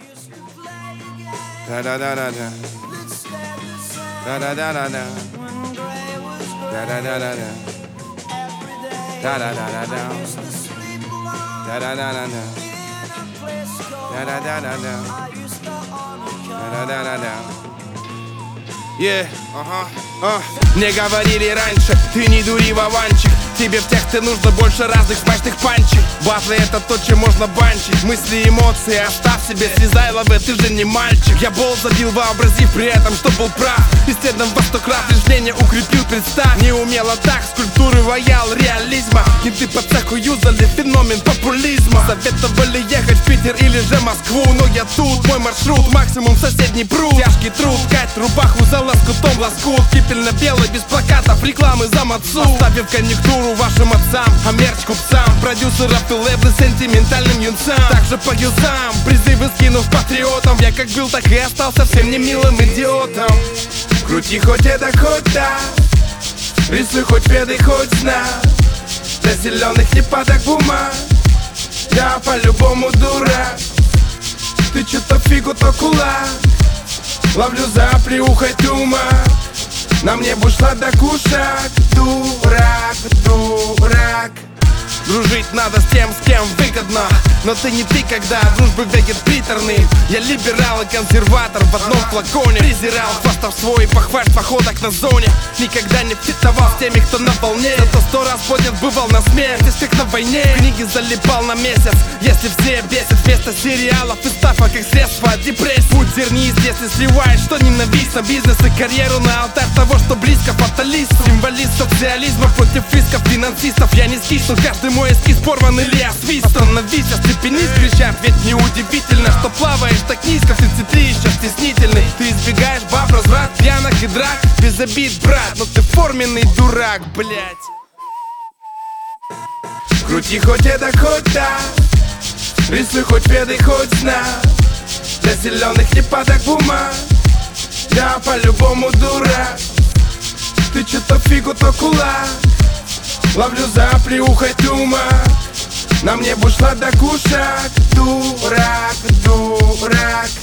Да-да-да-да-да. Да-да-да-да-да. Да-да-да-да-да. Да-да-да-да-да. Да-да-да-да-да. Да-да-да-да-да. Да-да-да-да-да. Мне говорили раньше, ты не дури, Вованчик. Тебе в техте нужно больше разных смачных панчей. Батлы это то, чем можно банчить. Мысли, эмоции оставь себе, слезай лаве, ты же не мальчик. Я бол забил, вообразив при этом, что был прав. Исследован во 100 крат, лишь мнение укрепил, представь. Не умело так, скульптуры ваял реализма. Не ты по цеху юзали феномен популизма. Советовали ехать в Питер или же Москву, но я тут, мой маршрут, максимум соседний пруд. Тяжкий труд, ткать рубаху за лоскутом лоскут. Кипельно-белый, без плакатов, рекламы за мацу. Оставив конъюнктуру вашим отцам, а мерч купцам, продюсеров и лейблы сентиментальным юнцам. Также по юзам, призывы скинув патриотам. Я как был, так и остался всем не милым идиотом. Крути хоть это, хоть да, рисуй хоть веды, хоть зна. Для зеленых не падок бумаг, я по-любому дурак. Ты чё-то фигу, то кулак. Ловлю за приухой тума. На мне бушла до кушак. Дурак, дурак. Дружить надо с кем выгодно. Но ты не ты, когда дружбы вегет приторный. Я либерал и консерватор в одном флаконе. Презирал хвастовство и похвальство ходок на зоне. Никогда не фитовал с теми, кто на волне. Зато 100 раз поднят бывал на смерть. Здесь как на войне. Книги залипал на месяц. Если все бесит вместо сериалов и ставок как средство от депрессии. Путь зернист, если сливаешь, что ненавистно. Бизнес и карьеру на алтарь того, что близко фаталисту. Символист социализма против рисков финансистов. Я не скисну, каждый мой эскиз порван или освист. Становись степенист, кричат, ведь неудивительно, что плаваешь так низко. В 33 еще стеснительный. Ты избегаешь баб, разврат, пьянок и драк. Без обид, брат, но ты форменный дурак, блять. Крути хоть это, хоть да, рисуй хоть веды, хоть зна. Для зеленых не падок бумаг, я по-любому дурак. Ты чё-то фигу, то кулак. Ловлю за приухой тума. На мне бушла до кушак. Дурак, дурак.